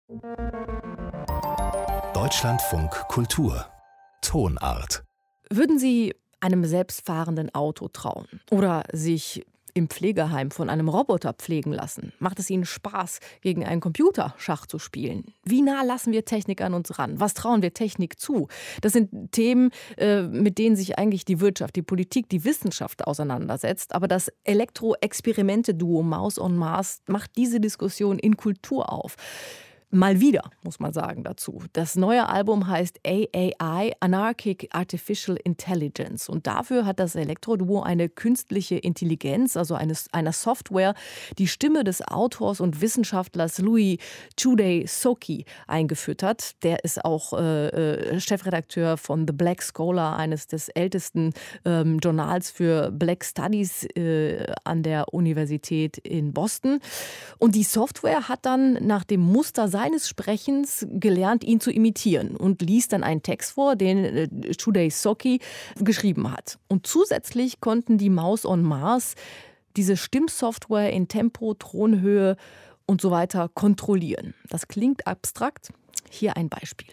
Deutschlandfunk Kultur Tonart. Würden Sie einem selbstfahrenden Auto trauen oder sich im Pflegeheim von einem Roboter pflegen lassen? Macht es Ihnen Spaß, gegen einen Computer Schach zu spielen? Wie nah lassen wir Technik an uns ran? Was trauen wir Technik zu? Das sind Themen, mit denen sich eigentlich die Wirtschaft, die Politik, die Wissenschaft auseinandersetzt. Aber das Elektro-Experimente-Duo Maus on Mars macht diese Diskussion in Kultur auf. Mal wieder, muss man sagen dazu. Das neue Album heißt AAI, Anarchic Artificial Intelligence. Und dafür hat das Elektroduo eine künstliche Intelligenz, also einer Software, die Stimme des Autors und Wissenschaftlers Louis Tsudesoki eingefüttert. Der ist auch Chefredakteur von The Black Scholar, eines des ältesten Journals für Black Studies an der Universität in Boston. Und die Software hat dann nach dem Muster seines Sprechens gelernt, ihn zu imitieren und liest dann einen Text vor, den Tsudesoki geschrieben hat. Und zusätzlich konnten die Maus on Mars diese Stimmsoftware in Tempo, Tonhöhe und so weiter kontrollieren. Das klingt abstrakt. Hier ein Beispiel.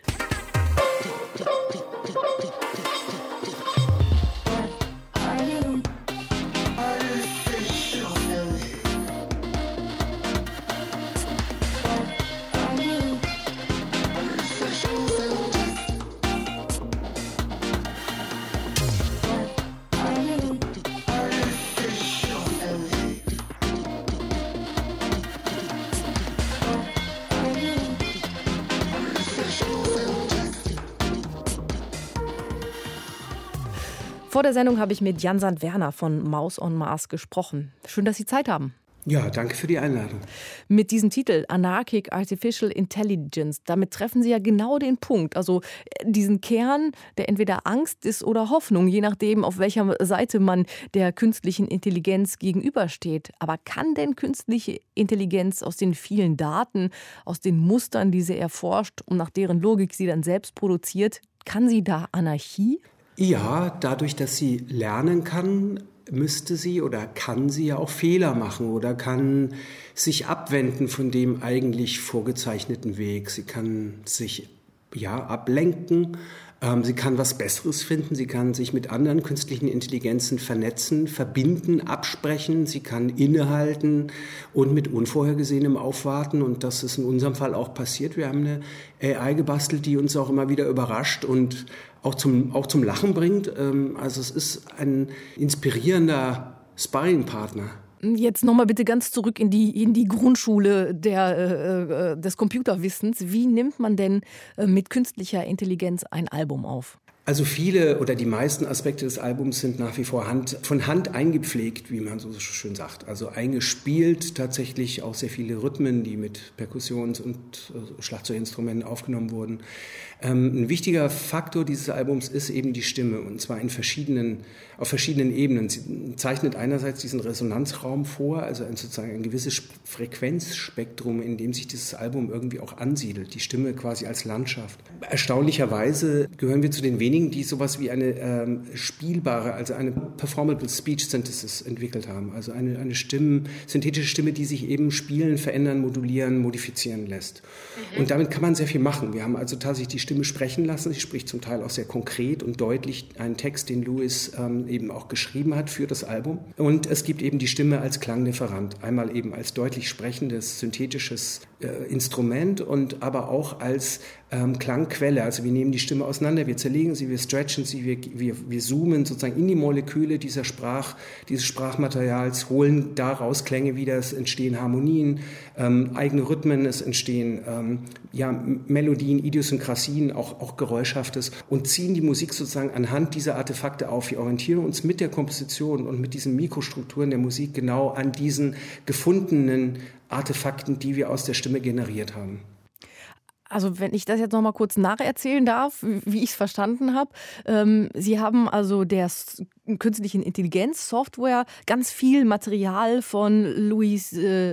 Vor der Sendung habe ich mit Jan Sandwerner von Maus on Mars gesprochen. Schön, dass Sie Zeit haben. Ja, danke für die Einladung. Mit diesem Titel Anarchic Artificial Intelligence, damit treffen Sie ja genau den Punkt. Also diesen Kern, der entweder Angst ist oder Hoffnung, je nachdem, auf welcher Seite man der künstlichen Intelligenz gegenübersteht. Aber kann denn künstliche Intelligenz aus den vielen Daten, aus den Mustern, die sie erforscht und nach deren Logik sie dann selbst produziert, kann sie da Anarchie? Ja, dadurch, dass sie lernen kann, müsste sie oder kann sie ja auch Fehler machen oder kann sich abwenden von dem eigentlich vorgezeichneten Weg. Sie kann sich ablenken, sie kann was Besseres finden, sie kann sich mit anderen künstlichen Intelligenzen vernetzen, verbinden, absprechen, sie kann innehalten und mit Unvorhergesehenem aufwarten. Und das ist in unserem Fall auch passiert. Wir haben eine AI gebastelt, die uns auch immer wieder überrascht und auch zum Lachen bringt. Also es ist ein inspirierender Sparringpartner. Jetzt nochmal bitte ganz zurück in die Grundschule des Computerwissens. Wie nimmt man denn mit künstlicher Intelligenz ein Album auf? Also viele oder die meisten Aspekte des Albums sind nach wie vor von Hand eingepflegt, wie man so schön sagt. Also eingespielt, tatsächlich auch sehr viele Rhythmen, die mit Perkussions- und Schlagzeuginstrumenten aufgenommen wurden. Ein wichtiger Faktor dieses Albums ist eben die Stimme, und zwar auf verschiedenen Ebenen. Sie zeichnet einerseits diesen Resonanzraum vor, also sozusagen ein gewisses Frequenzspektrum, in dem sich dieses Album irgendwie auch ansiedelt, die Stimme quasi als Landschaft. Erstaunlicherweise gehören wir zu den wenigen, die sowas wie eine spielbare, also eine Performable Speech Synthesis entwickelt haben. Also eine synthetische Stimme, die sich eben spielen, verändern, modulieren, modifizieren lässt. Und damit kann man sehr viel machen. Wir haben also tatsächlich die Stimme sprechen lassen. Sie spricht zum Teil auch sehr konkret und deutlich einen Text, den Louis eben auch geschrieben hat für das Album. Und es gibt eben die Stimme als Klanglieferant. Einmal eben als deutlich sprechendes, synthetisches Instrument und aber auch als Klangquelle. Also wir nehmen die Stimme auseinander, wir zerlegen sie, wir stretchen sie, wir zoomen sozusagen in die Moleküle dieses Sprachmaterials, holen daraus Klänge wieder, es entstehen Harmonien, eigene Rhythmen, es entstehen Melodien, Idiosynkrasien, auch Geräuschhaftes, und ziehen die Musik sozusagen anhand dieser Artefakte auf. Wir orientieren uns mit der Komposition und mit diesen Mikrostrukturen der Musik genau an diesen gefundenen Artefakten, die wir aus der Stimme generiert haben. Also wenn ich das jetzt noch mal kurz nacherzählen darf, wie ich es verstanden habe. Sie haben also der künstlichen Intelligenz-Software ganz viel Material von Louis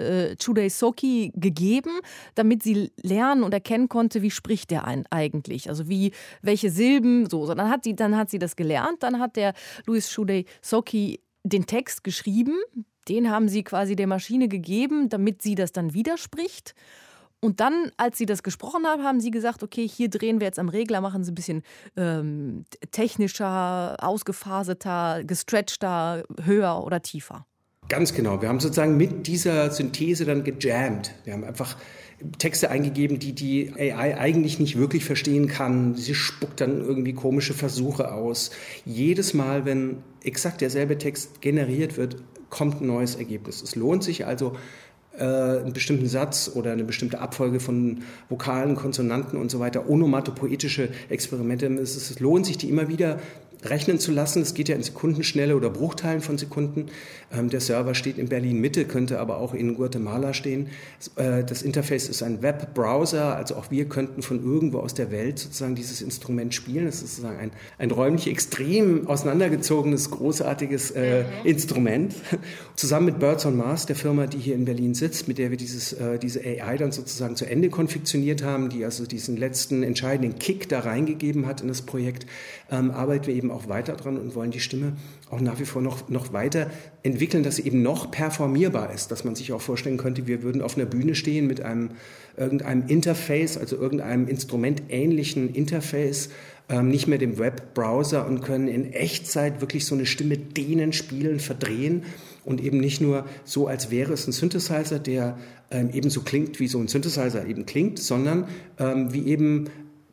Tsudesoki gegeben, damit sie lernen und erkennen konnte, wie spricht der eigentlich. Also welche Silben, so. Dann hat sie das gelernt, dann hat der Louis Tsudesoki den Text geschrieben, den haben sie quasi der Maschine gegeben, damit sie das dann widerspricht. Und dann, als Sie das gesprochen haben, haben Sie gesagt, okay, hier drehen wir jetzt am Regler, machen Sie ein bisschen technischer, ausgefaserter, gestretchter, höher oder tiefer. Ganz genau. Wir haben sozusagen mit dieser Synthese dann gejammt. Wir haben einfach Texte eingegeben, die AI eigentlich nicht wirklich verstehen kann. Sie spuckt dann irgendwie komische Versuche aus. Jedes Mal, wenn exakt derselbe Text generiert wird, kommt ein neues Ergebnis. Es lohnt sich also, einen bestimmten Satz oder eine bestimmte Abfolge von Vokalen, Konsonanten und so weiter, onomatopoetische Experimente. Es lohnt sich, die immer wieder rechnen zu lassen. Es geht ja in Sekundenschnelle oder Bruchteilen von Sekunden. Der Server steht in Berlin-Mitte, könnte aber auch in Guatemala stehen. Das Interface ist ein Webbrowser, also auch wir könnten von irgendwo aus der Welt sozusagen dieses Instrument spielen. Es ist sozusagen ein räumlich extrem auseinandergezogenes, großartiges Instrument. Zusammen mit Birds on Mars, der Firma, die hier in Berlin sitzt, mit der wir diese AI dann sozusagen zu Ende konfektioniert haben, die also diesen letzten entscheidenden Kick da reingegeben hat in das Projekt, arbeiten wir eben auch weiter dran und wollen die Stimme auch nach wie vor noch weiter entwickeln, dass sie eben noch performierbar ist, dass man sich auch vorstellen könnte, wir würden auf einer Bühne stehen mit irgendeinem Interface, also irgendeinem instrumentähnlichen Interface, nicht mehr dem Webbrowser und können in Echtzeit wirklich so eine Stimme dehnen, spielen, verdrehen und eben nicht nur so, als wäre es ein Synthesizer, der ebenso klingt, wie so ein Synthesizer eben klingt, sondern wie eben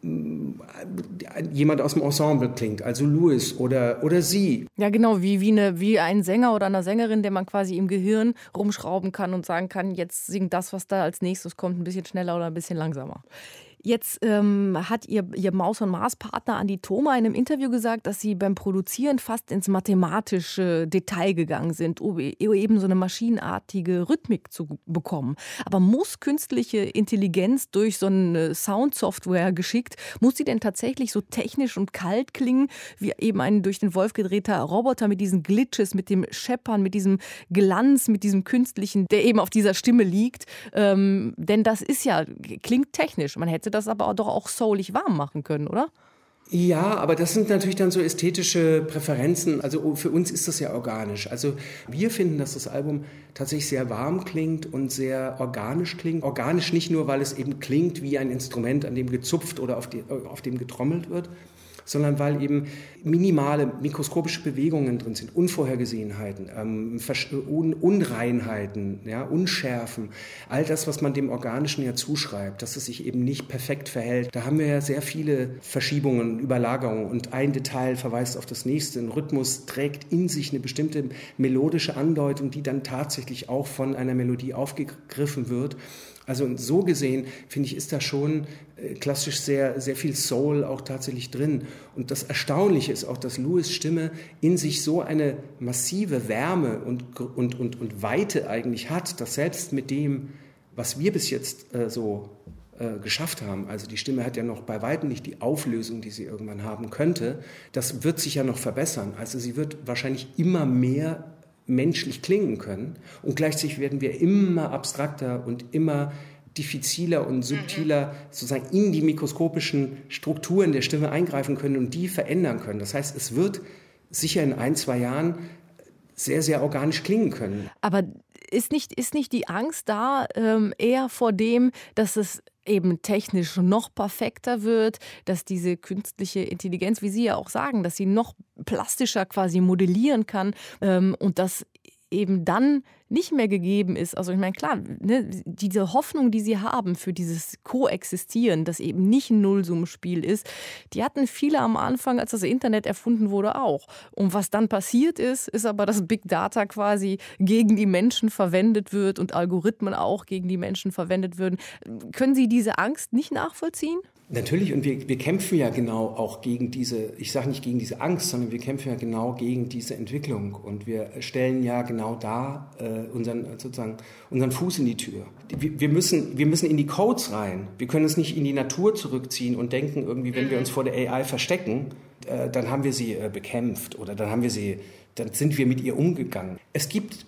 jemand aus dem Ensemble klingt, also Louis oder sie. Ja, genau, wie ein Sänger oder eine Sängerin, der man quasi im Gehirn rumschrauben kann und sagen kann, jetzt singt das, was da als nächstes kommt, ein bisschen schneller oder ein bisschen langsamer. Jetzt hat Ihr Maus- und Mars-Partner Andi Thoma in einem Interview gesagt, dass Sie beim Produzieren fast ins mathematische Detail gegangen sind, um eben so eine maschinenartige Rhythmik zu bekommen. Aber muss künstliche Intelligenz durch so eine Soundsoftware geschickt, muss sie denn tatsächlich so technisch und kalt klingen, wie eben ein durch den Wolf gedrehter Roboter mit diesen Glitches, mit dem Scheppern, mit diesem Glanz, mit diesem Künstlichen, der eben auf dieser Stimme liegt? Denn das ist ja, klingt technisch. Man hätte das aber doch auch soulig warm machen können, oder? Ja, aber das sind natürlich dann so ästhetische Präferenzen. Also für uns ist das ja organisch. Also wir finden, dass das Album tatsächlich sehr warm klingt und sehr organisch klingt. Organisch nicht nur, weil es eben klingt wie ein Instrument, an dem gezupft oder auf dem getrommelt wird, sondern weil eben minimale mikroskopische Bewegungen drin sind, Unvorhergesehenheiten, Unreinheiten, ja, Unschärfen, all das, was man dem Organischen ja zuschreibt, dass es sich eben nicht perfekt verhält. Da haben wir ja sehr viele Verschiebungen, Überlagerungen und ein Detail verweist auf das nächste. Ein Rhythmus trägt in sich eine bestimmte melodische Andeutung, die dann tatsächlich auch von einer Melodie aufgegriffen wird. Also so gesehen, finde ich, ist da schon klassisch sehr, sehr viel Soul auch tatsächlich drin. Und das Erstaunliche ist auch, dass Louis' Stimme in sich so eine massive Wärme und Weite eigentlich hat, dass selbst mit dem, was wir bis jetzt geschafft haben, also die Stimme hat ja noch bei weitem nicht die Auflösung, die sie irgendwann haben könnte, das wird sich ja noch verbessern. Also sie wird wahrscheinlich immer mehr menschlich klingen können und gleichzeitig werden wir immer abstrakter und immer diffiziler und subtiler sozusagen in die mikroskopischen Strukturen der Stimme eingreifen können und die verändern können. Das heißt, es wird sicher in 1-2 Jahren sehr, sehr organisch klingen können. Aber ist nicht die Angst da eher vor dem, dass es eben technisch noch perfekter wird, dass diese künstliche Intelligenz, wie Sie ja auch sagen, dass sie noch plastischer quasi modellieren kann und dass eben dann nicht mehr gegeben ist. Also ich meine, klar, ne, diese Hoffnung, die sie haben für dieses Koexistieren, das eben nicht ein Nullsummenspiel ist, die hatten viele am Anfang, als das Internet erfunden wurde, auch. Und was dann passiert ist aber, dass Big Data quasi gegen die Menschen verwendet wird und Algorithmen auch gegen die Menschen verwendet würden. Können Sie diese Angst nicht nachvollziehen? Natürlich, und wir kämpfen ja genau auch gegen diese, ich sage nicht gegen diese Angst, sondern wir kämpfen ja genau gegen diese Entwicklung und wir stellen ja genau da unseren Fuß in die Tür. Wir müssen in die Codes rein, wir können uns nicht in die Natur zurückziehen und denken irgendwie, wenn wir uns vor der AI verstecken, dann haben wir sie bekämpft oder dann sind wir mit ihr umgegangen. Es gibt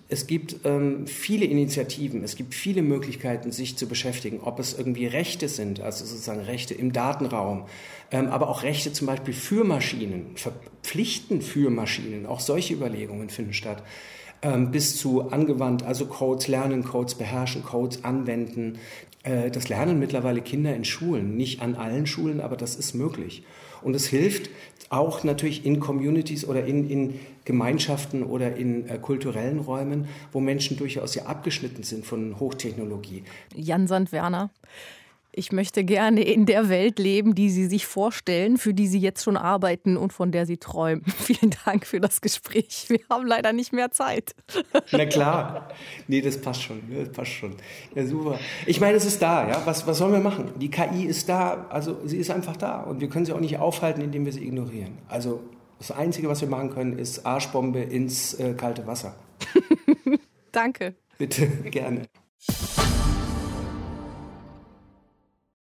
viele Initiativen, es gibt viele Möglichkeiten, sich zu beschäftigen, ob es irgendwie Rechte sind, also sozusagen Rechte im Datenraum, aber auch Rechte zum Beispiel für Maschinen, Verpflichten für Maschinen, auch solche Überlegungen finden statt. Bis zu angewandt, also Codes lernen, Codes beherrschen, Codes anwenden. Das lernen mittlerweile Kinder in Schulen, nicht an allen Schulen, aber das ist möglich. Und es hilft auch natürlich in Communities oder in Gemeinschaften oder in kulturellen Räumen, wo Menschen durchaus ja abgeschnitten sind von Hochtechnologie. Jan Sandwerner, ich möchte gerne in der Welt leben, die Sie sich vorstellen, für die Sie jetzt schon arbeiten und von der Sie träumen. Vielen Dank für das Gespräch. Wir haben leider nicht mehr Zeit. Na klar. Nee, das passt schon. Ja, super. Ich meine, es ist da. Ja? Was sollen wir machen? Die KI ist da. Also sie ist einfach da. Und wir können sie auch nicht aufhalten, indem wir sie ignorieren. Also das Einzige, was wir machen können, ist Arschbombe ins kalte Wasser. Danke. Bitte, gerne.